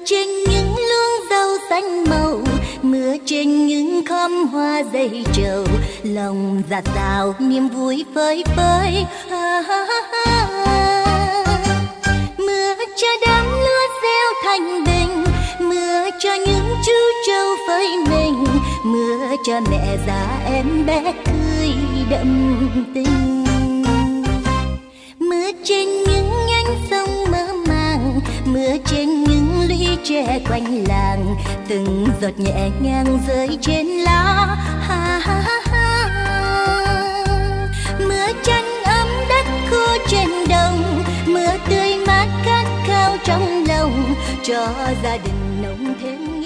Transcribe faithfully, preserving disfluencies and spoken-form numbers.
trên những luống rau xanh màu, mưa trên những khóm hoa dây trầu, lòng dạt dào niềm vui phơi phới. Ha, ha, ha, ha. Mưa cho đám lúa gieo thành bình, mưa cho những chú trâu phơi mình, mưa cho mẹ già em bé cười đậm tình. Mưa trên những nhánh sông mơ màng, mưa trên những lũy tre quanh làng, từng giọt nhẹ nhàng rơi trên lá. Ha, ha, ha, ha. Mưa chân ấm đất khô trên đồng, mưa tươi mát khát khao trong lòng, cho gia đình nồng thêm